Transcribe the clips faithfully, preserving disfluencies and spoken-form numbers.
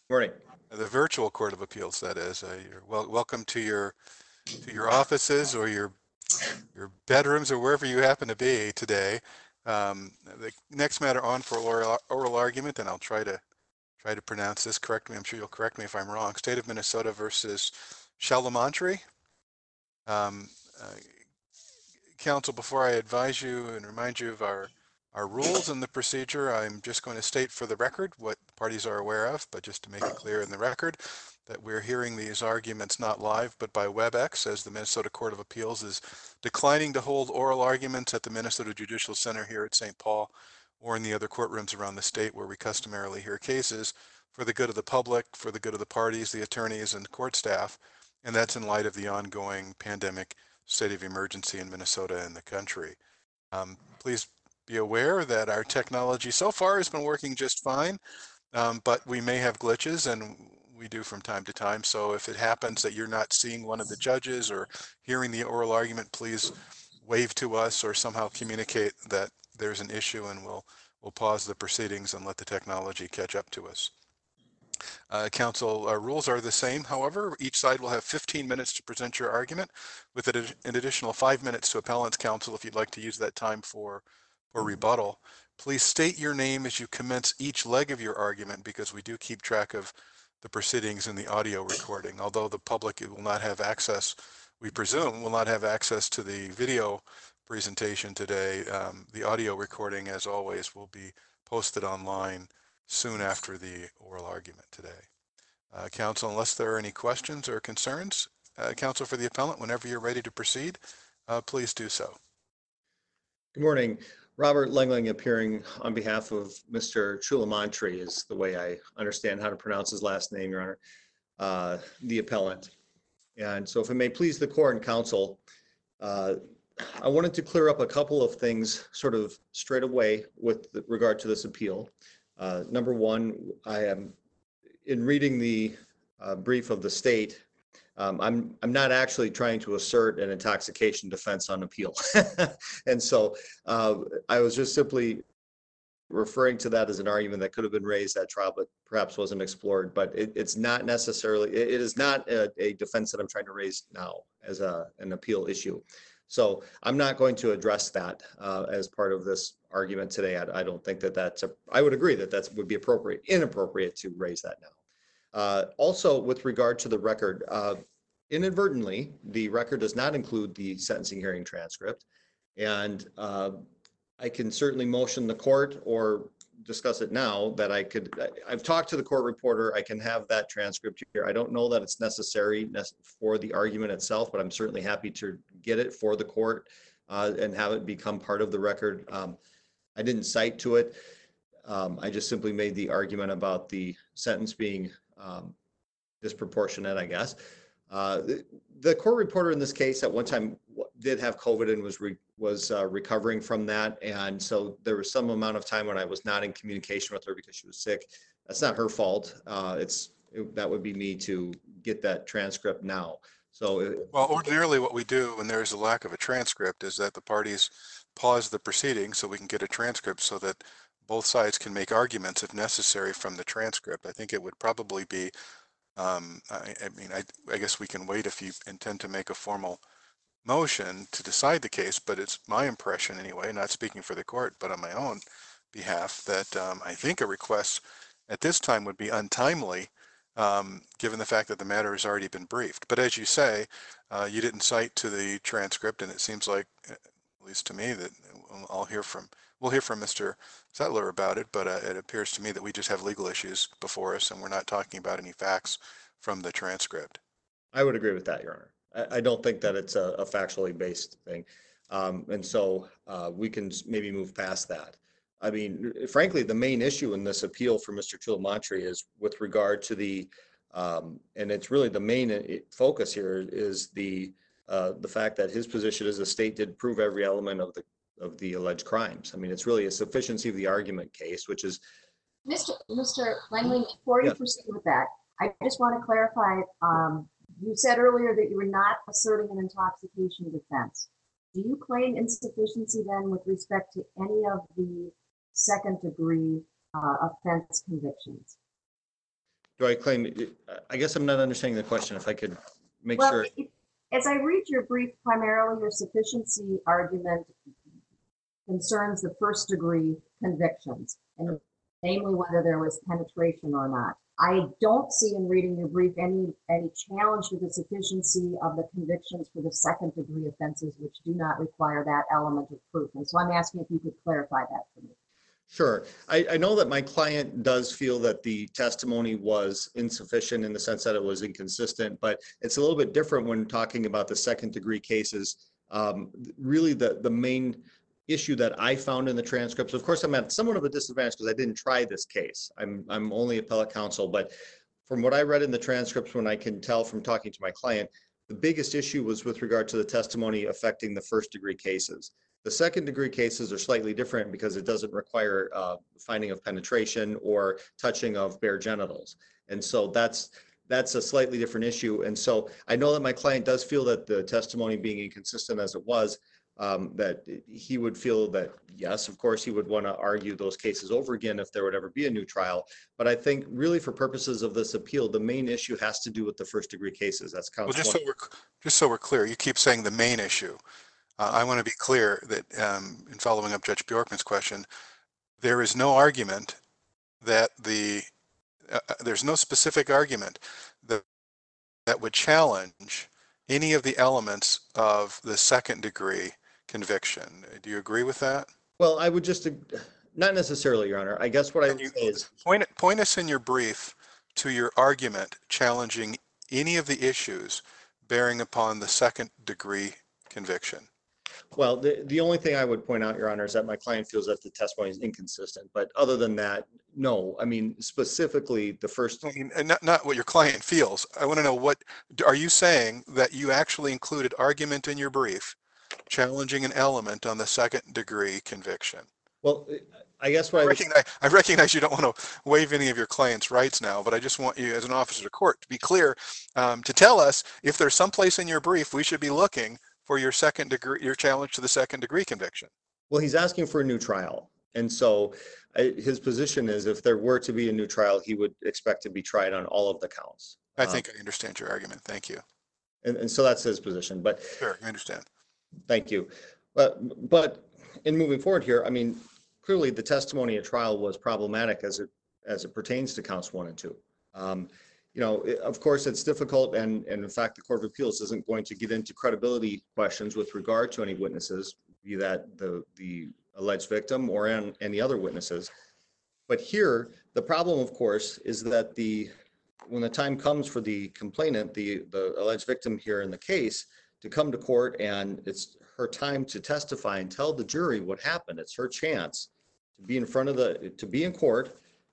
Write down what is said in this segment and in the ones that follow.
Morning. The virtual Court of Appeals, that is. Uh, you're wel welcome to your to your offices or your your bedrooms or wherever you happen to be today. Um, the next matter on for oral, oral argument, and I'll try to try to pronounce this correctly. I'm sure you'll correct me if I'm wrong. State of Minnesota versus Shalamantry. Um, uh, Council, before I advise you and remind you of our our rules and the procedure, I'm just going to state for the record what the parties are aware of, but just to make it clear in the record that we're hearing these arguments not live, but by WebEx, as the Minnesota Court of Appeals is declining to hold oral arguments at the Minnesota Judicial Center here at Saint Paul or in the other courtrooms around the state where we customarily hear cases for the good of the public, for the good of the parties, the attorneys, and court staff. And that's in light of the ongoing pandemic state of emergency in Minnesota and the country. Um, please be aware that our technology so far has been working just fine, um, but we may have glitches, and we do from time to time. So if it happens that you're not seeing one of the judges or hearing the oral argument, please wave to us or somehow communicate that there's an issue, and we'll we'll pause the proceedings and let the technology catch up to us. Uh, council uh, rules are the same. However, each side will have fifteen minutes to present your argument, with an additional five minutes to appellant's counsel if you'd like to use that time for, for rebuttal. Please state your name as you commence each leg of your argument, because we do keep track of the proceedings in the audio recording. Although the public will not have access, we presume, will not have access to the video presentation today. Um, the audio recording, as always, will be posted online soon after the oral argument today. Uh, counsel, unless there are any questions or concerns, uh, counsel for the appellant, whenever you're ready to proceed, uh, please do so. Good morning. Robert Lengling appearing on behalf of Mister Chulamantry is the way I understand how to pronounce his last name, Your Honor, uh, the appellant. And so if it may please the court and counsel, uh, I wanted to clear up a couple of things sort of straight away with regard to this appeal. Uh, number one, I am, in reading the uh, brief of the state, Um, I'm I'm not actually trying to assert an intoxication defense on appeal, and so uh, I was just simply referring to that as an argument that could have been raised at trial, but perhaps wasn't explored. But it, it's not necessarily it, it is not a, a defense that I'm trying to raise now as a an appeal issue. So I'm not going to address that uh, as part of this argument today. I, I don't think that that's a. I would agree that that would be appropriate, inappropriate to raise that now. Uh, also, with regard to the record, uh, inadvertently, the record does not include the sentencing hearing transcript. And uh, I can certainly motion the court or discuss it now that I could, I- I've talked to the court reporter, I can have that transcript here. I don't know that it's necessary for the argument itself, but I'm certainly happy to get it for the court uh, and have it become part of the record. Um, I didn't cite to it. Um, I just simply made the argument about the sentence being um, disproportionate, I guess. Uh, the, the court reporter in this case at one time did have COVID and was re, was uh, recovering from that, and so there was some amount of time when I was not in communication with her because she was sick. That's not her fault. Uh, it's it, that would be me to get that transcript now. So it, Well, ordinarily what we do when there's a lack of a transcript is that the parties pause the proceeding so we can get a transcript so that both sides can make arguments if necessary from the transcript. I think it would probably be, um, I, I mean, I, I guess we can wait if you intend to make a formal motion to decide the case, but it's my impression anyway, not speaking for the court, but on my own behalf, that um, I think a request at this time would be untimely, um, given the fact that the matter has already been briefed. But as you say, uh, you didn't cite to the transcript, and it seems like, at least to me, that I'll hear from, we'll hear from Mister Settler about it, but uh, it appears to me that we just have legal issues before us, and we're not talking about any facts from the transcript. I would agree with that, Your Honor. I, I don't think that it's a, a factually based thing, um, and so uh, we can maybe move past that. I mean, frankly, the main issue in this appeal for Mister Chulamantry is with regard to the, um, and it's really the main uh, focus here is the uh, the fact that his position is the state did prove every element of the of the alleged crimes. I mean, it's really a sufficiency of the argument case, which is Mister Mister Langley, before you yeah. proceed with that, I just want to clarify, um, you said earlier that you were not asserting an intoxication defense. Do you claim insufficiency then with respect to any of the second degree uh, offense convictions? Do I claim, I guess I'm not understanding the question. If I could make Well, sure. it- as I read your brief, primarily your sufficiency argument concerns the first degree convictions, and namely whether there was penetration or not. I don't see in reading your brief any, any challenge to the sufficiency of the convictions for the second degree offenses, which do not require that element of proof. And so I'm asking if you could clarify that for me. Sure. I, I know that my client does feel that the testimony was insufficient in the sense that it was inconsistent, but it's a little bit different when talking about the second degree cases. Um, really, the, the main issue that I found in the transcripts, of course, I'm at somewhat of a disadvantage because I didn't try this case. I'm, I'm only appellate counsel, but from what I read in the transcripts, when I can tell from talking to my client, the biggest issue was with regard to the testimony affecting the first degree cases. The second degree cases are slightly different because it doesn't require uh, finding of penetration or touching of bare genitals. And so that's that's a slightly different issue. And so I know that my client does feel that the testimony being inconsistent as it was, um, that he would feel that, yes, of course, he would want to argue those cases over again if there would ever be a new trial. But I think really for purposes of this appeal, the main issue has to do with the first degree cases. That's Well, counts just one. so we're, just so we're clear, you keep saying the main issue. Uh, I want to be clear that um, in following up Judge Bjorkman's question, there is no argument that the, uh, there's no specific argument that, that would challenge any of the elements of the second degree conviction. Do you agree with that? Well, I would just, not necessarily, Your Honor. I guess what I Can would you say is, point, point us in your brief to your argument challenging any of the issues bearing upon the second degree conviction. well, the, the only thing I would point out, Your Honor, is that my client feels that the testimony is inconsistent. But other than that, no. I mean, specifically the first, I mean, and not, not what your client feels. I want to know what, are you saying that you actually included argument in your brief challenging an element on the second degree conviction? well, I guess what I I would, recognize, I recognize you don't want to waive any of your client's rights now, but I just want you as an officer of court to be clear, um, to tell us if there's some place in your brief we should be looking for your second degree, your challenge to the second degree conviction. well, he's asking for a new trial. And so I, his position is if there were to be a new trial, he would expect to be tried on all of the counts. I Um, think I understand your argument. Thank you. And, and so that's his position. But Sure, I understand. thank you. But, but in moving forward here, I mean, clearly the testimony at trial was problematic as it, as it pertains to counts one and two. Um, you know, it- of course, it's difficult. And, and in fact, the Court of Appeals isn't going to get into credibility questions with regard to any witnesses, be that the, the alleged victim or an- any other witnesses. But here, the problem, of course, is that the, when the time comes for the complainant, the, the alleged victim here in the case, to come to court and it's her time to testify and tell the jury what happened. It's her chance to be in front of the, to be in court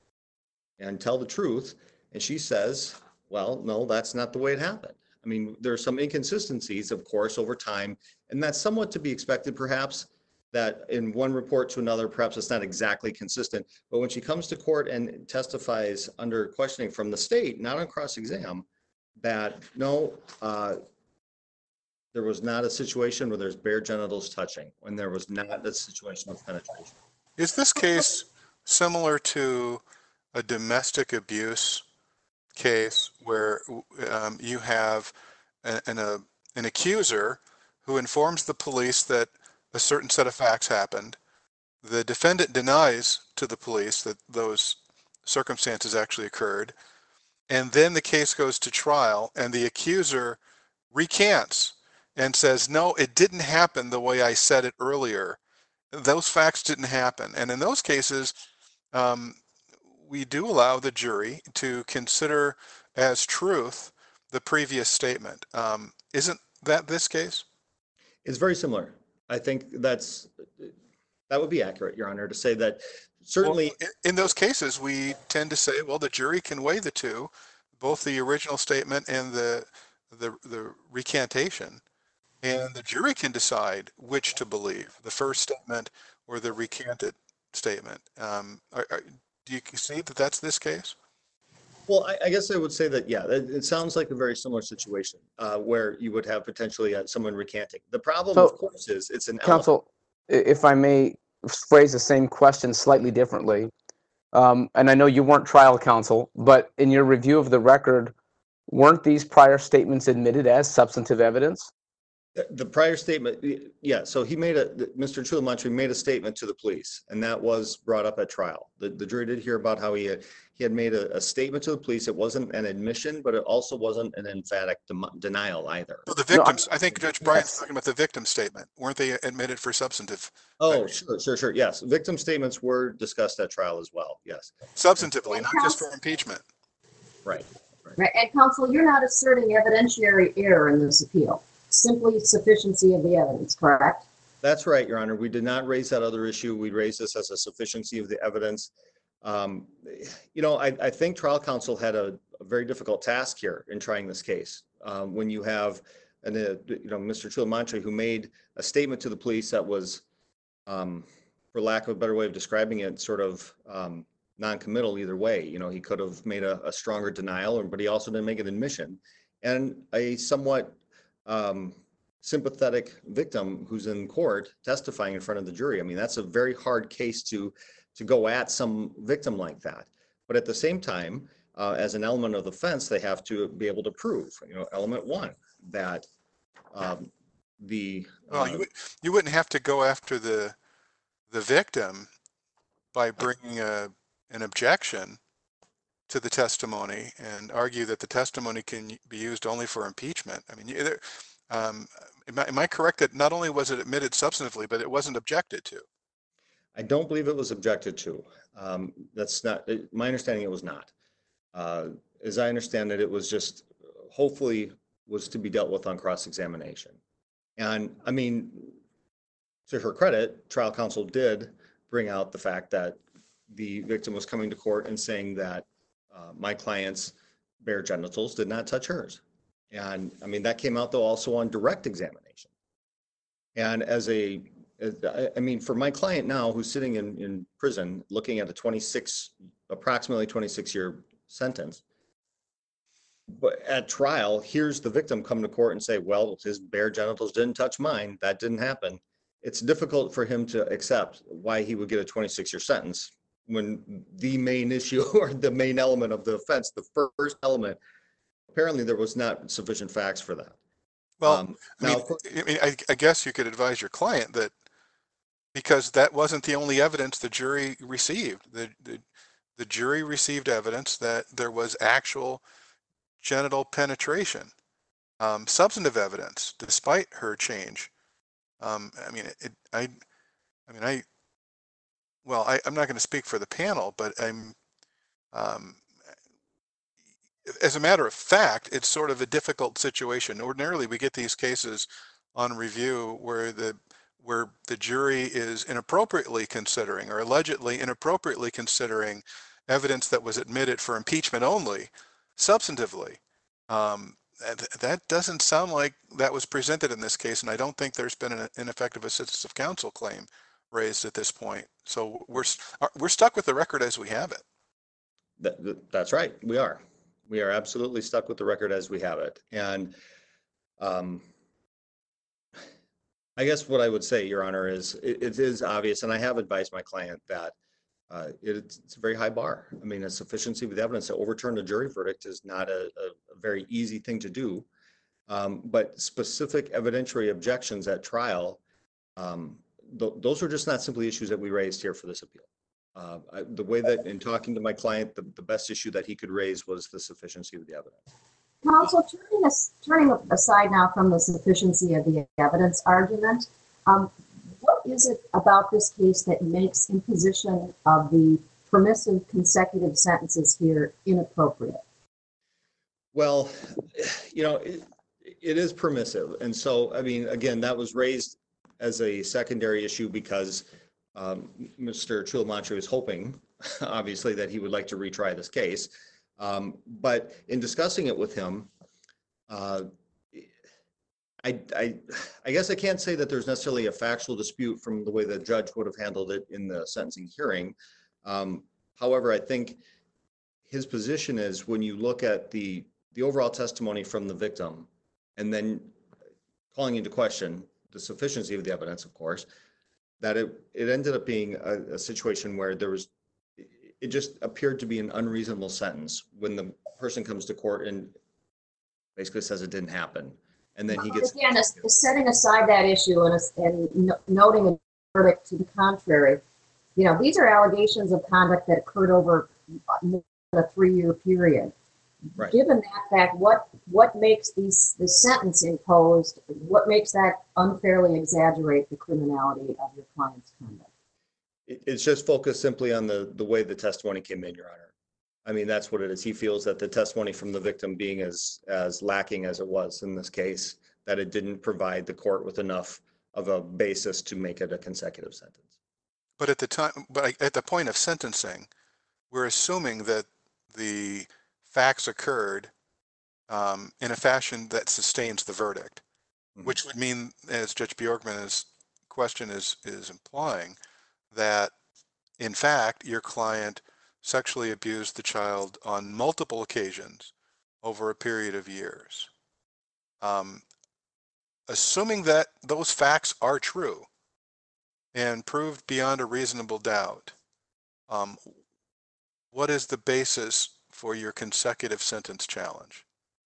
and tell the truth. And she says, well, no, that's not the way it happened. I mean, there are some inconsistencies, of course, over time, and that's somewhat to be expected, perhaps, that in one report to another, perhaps it's not exactly consistent. But when she comes to court and testifies under questioning from the state, not on cross-exam, that no, uh, there was not a situation where there's bare genitals touching, when there was not a situation of penetration. Is this case similar to a domestic abuse case where um, you have an, an, a, an accuser who informs the police that a certain set of facts happened? The defendant denies to the police that those circumstances actually occurred. And then the case goes to trial and the accuser recants and says, no, it didn't happen the way I said it earlier. Those facts didn't happen. And in those cases, um, we do allow the jury to consider as truth the previous statement. Um, isn't that this case? It's very similar. I think that's, that would be accurate, Your Honor, to say that certainly. Well, in those cases, we tend to say, well, the jury can weigh the two, both the original statement and the, the, the recantation. And the jury can decide which to believe, the first statement or the recanted statement. Um, are, are, do you see that that's this case? Well, I, I guess I would say that, yeah, it, it sounds like a very similar situation uh, where you would have potentially uh, someone recanting. The problem, So, of course, is it's an element. Counsel, i- if I may phrase the same question slightly differently, Um, and I know you weren't trial counsel, but in your review of the record, weren't these prior statements admitted as substantive evidence? The- The prior statement, y- yeah, so he made a, the- Mister Chulamantri made a statement to the police, and that was brought up at trial. The, the jury did hear about how he had, he had made a, a statement to the police. It wasn't an admission, but it also wasn't an emphatic dem- denial either. So the No, I- victims, I think Judge Bryant's Yes. talking about the victim statement. Weren't they admitted for substantive, Oh, sure, sure, sure, yes. Victim statements were discussed at trial as well, yes, substantively, not just for impeachment? right. Right, and counsel, you're not asserting evidentiary error in this appeal, simply sufficiency of the evidence, correct? That's right, Your Honor. We did not raise that other issue. We raised this as a sufficiency of the evidence. Um, You know, I, I think trial counsel had a, a very difficult task here in trying this case. Um, When you have, an, uh, you know, Mister Chulamantri, who made a statement to the police that was, um, for lack of a better way of describing it, sort of um, non-committal either way. You know, he could have made a, a stronger denial, but he also didn't make an admission. And a somewhat um, sympathetic victim who's in court testifying in front of the jury. I mean, that's a very hard case to to go at some victim like that. But at the same time, uh, as an element of the offense, they have to be able to prove, you know, element one, that um, the Well, uh, you, would- you wouldn't have to go after the, the victim by bringing a, an objection to the testimony and argue that the testimony can be used only for impeachment. I mean, you- there- um, am I, am I correct that not only was it admitted substantively, but it wasn't objected to? I don't believe it was objected to. Um, That's not, it- my understanding, it was not. Uh, As I understand it, it was just, hopefully, was to be dealt with on cross-examination. And I mean, to her credit, trial counsel did bring out the fact that the victim was coming to court and saying that uh, my client's bare genitals did not touch hers. And I mean, that came out though also on direct examination. And as a, as- I I mean, for my client now who's sitting in, in prison, looking at a twenty-six, approximately twenty-six year sentence. But at trial, here's the victim come to court and say, well, his bare genitals didn't touch mine. That didn't happen. It's difficult for him to accept why he would get a twenty-six year sentence when the main issue or the main element of the offense, the first element, apparently there was not sufficient facts for that. Well, Um, I now, mean, of course, I mean, I, I guess you could advise your client that because that wasn't the only evidence the jury received. The, the, the jury received evidence that there was actual genital penetration, um, substantive evidence, despite her change. Um, I mean, it, I, I mean, I, well, I, I'm not going to speak for the panel, but I'm, um, as a matter of fact, it's sort of a difficult situation. Ordinarily, we get these cases on review where the where the jury is inappropriately considering or allegedly inappropriately considering evidence that was admitted for impeachment only, substantively. Um, that doesn't sound like that was presented in this case, and I don't think there's been an ineffective assistance of counsel claim raised at this point. So we're we're stuck with the record as we have it. that, that- that's right. We are. We are absolutely stuck with the record as we have it. And um, I guess what I would say, Your Honor, is it, it is obvious, and I have advised my client that uh, it, it's a very high bar. I mean, a sufficiency of the evidence to overturn a jury verdict is not a, a, a very easy thing to do. Um, but specific evidentiary objections at trial, um, th- those are just not simply issues that we raised here for this appeal. Uh, I, the way that in talking to my client, the, the best issue that he could raise was the sufficiency of the evidence. Counsel, turning us, turning aside now from the sufficiency of the evidence argument, um, what is it about this case that makes imposition of the permissive consecutive sentences here inappropriate? Well, you know, it, it is permissive. And so, I mean, again, that was raised as a secondary issue because um, Mister Chulamantri was hoping, obviously, that he would like to retry this case. Um, but in discussing it with him, uh, I, I, I guess I can't say that there's necessarily a factual dispute from the way the judge would have handled it in the sentencing hearing. Um, however, I think his position is when you look at the, the overall testimony from the victim and then calling into question the sufficiency of the evidence, of course, that it, it ended up being a, a situation where there was, it just appeared to be an unreasonable sentence when the person comes to court and basically says it didn't happen. And then he But gets, again, as- setting aside that issue and, as- and no- noting a verdict to the contrary, you know, these are allegations of conduct that occurred over more than a three-year period. right. Given that fact, what, what makes these, the sentence imposed, what makes that unfairly exaggerate the criminality of your client's conduct? It- It's just focused simply on the, the way the testimony came in, Your Honor. I mean, that's what it is. He feels that the testimony from the victim being as, as lacking as it was in this case, that it didn't provide the court with enough of a basis to make it a consecutive sentence. But at the time, but at the point of sentencing, we're assuming that the facts occurred um, in a fashion that sustains the verdict, Mhm. which would mean, as Judge Bjorkman's question is is implying, that in fact your client sexually abused the child on multiple occasions over a period of years. Um, assuming that those facts are true and proved beyond a reasonable doubt, um, what is the basis for your consecutive sentence challenge?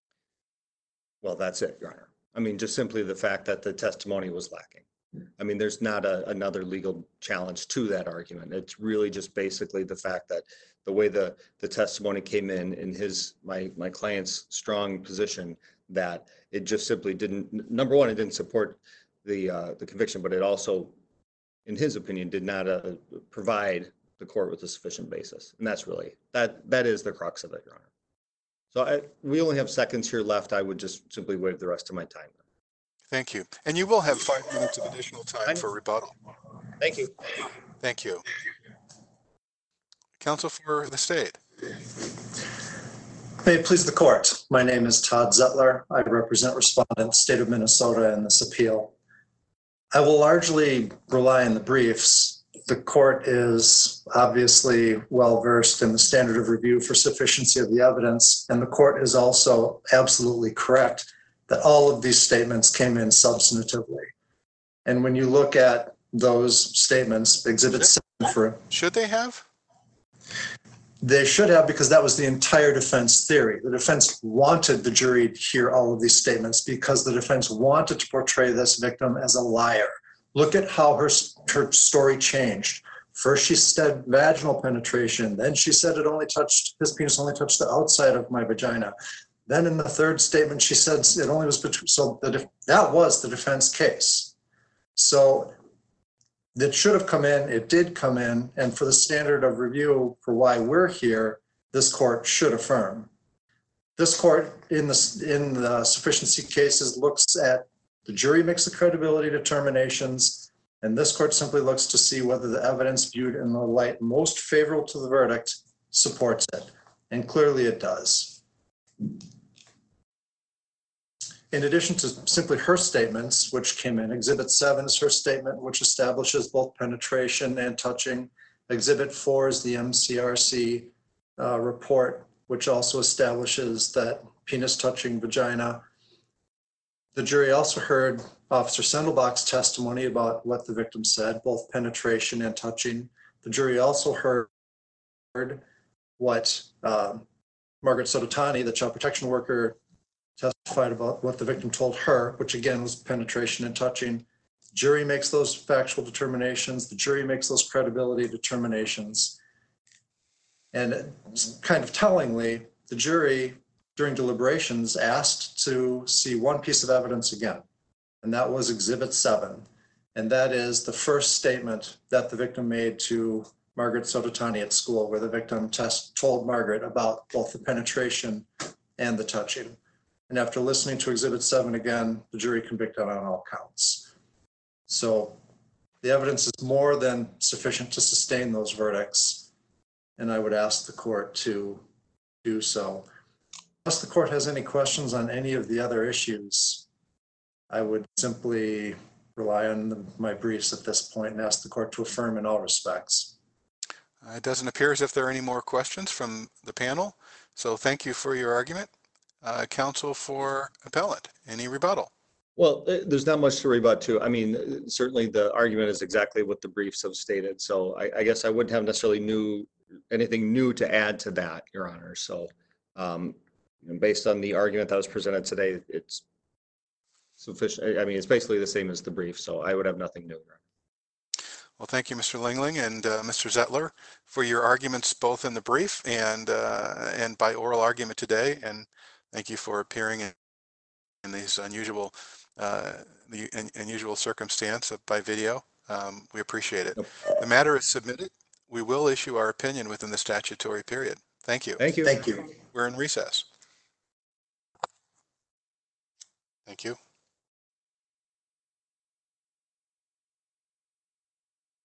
Well, that's it, Your Honor. I mean, just simply the fact that the testimony was lacking. I mean, there's not a, another legal challenge to that argument. It's really just basically the fact that the way the, the testimony came in, in his, my, my client's strong position, that it just simply didn't, number one, it didn't support the, uh, the conviction, but it also, in his opinion, did not uh, provide the court with a sufficient basis. And that's really, that, that is the crux of it, Your Honor. So I, we only have seconds here left. I would just simply waive the rest of my time. Thank you. And you will have five minutes of additional I time know. for rebuttal. Thank you. Thank you. Counsel for the state. May it please the court. My name is Todd Zettler. I represent respondent state of Minnesota in this appeal. I will largely rely on the briefs. The court is obviously well versed in the standard of review for sufficiency of the evidence, and the court is also absolutely correct that all of these statements came in substantively. And when you look at those statements, exhibit seven for Should they have? They should have, because that was the entire defense theory. The defense wanted the jury to hear all of these statements because the defense wanted to portray this victim as a liar. Look at how her, her story changed. First, she said vaginal penetration. Then she said it only touched, his penis only touched the outside of my vagina. Then in the third statement, she said it only was between, so the, that was the defense case. So that should have come in, it did come in, and for the standard of review for why we're here, this court should affirm. This court in the, in the sufficiency cases looks at the jury makes the credibility determinations, and this court simply looks to see whether the evidence viewed in the light most favorable to the verdict supports it, and clearly it does. In addition to simply her statements, which came in, Exhibit seven is her statement, which establishes both penetration and touching. Exhibit four is the M C R C uh, report, which also establishes that penis touching vagina. The jury also heard Officer Sendelbach's testimony about what the victim said, both penetration and touching. The jury also heard what uh, Margaret Sototani, the child protection worker, testified about what the victim told her, which again was penetration and touching. Jury makes those factual determinations. The jury makes those credibility determinations. And kind of tellingly, the jury during deliberations asked to see one piece of evidence again, and that was Exhibit seven. And that is the first statement that the victim made to Margaret Sototani at school, where the victim test told Margaret about both the penetration and the touching. And after listening to Exhibit seven again, the jury convicted on all counts. So the evidence is more than sufficient to sustain those verdicts, and I would ask the court to do so. Unless the court has any questions on any of the other issues, I would simply rely on the, my briefs at this point and ask the court to affirm in all respects. Uh, It doesn't appear as if there are any more questions from the panel. So thank you for your argument. Uh, counsel for appellant, any rebuttal? Well, eh, there's not much to rebut to. I mean, eh, certainly the argument is exactly what the briefs have stated. So I, I guess I wouldn't have necessarily new anything new to add to that, Your Honor. So um, you know, based on the argument that was presented today, it's sufficient. I I mean, it's basically the same as the brief, so I would have nothing new. Well, thank you, Mister Lingling and uh, Mister Zettler, for your arguments both in the brief and uh, and by oral argument today. And thank you for appearing in, in these unusual uh, the un unusual circumstance of by video. Um, we appreciate it. The matter is submitted. We will issue our opinion within the statutory period. Thank you. Thank you. Thank you. We're in recess. Thank you.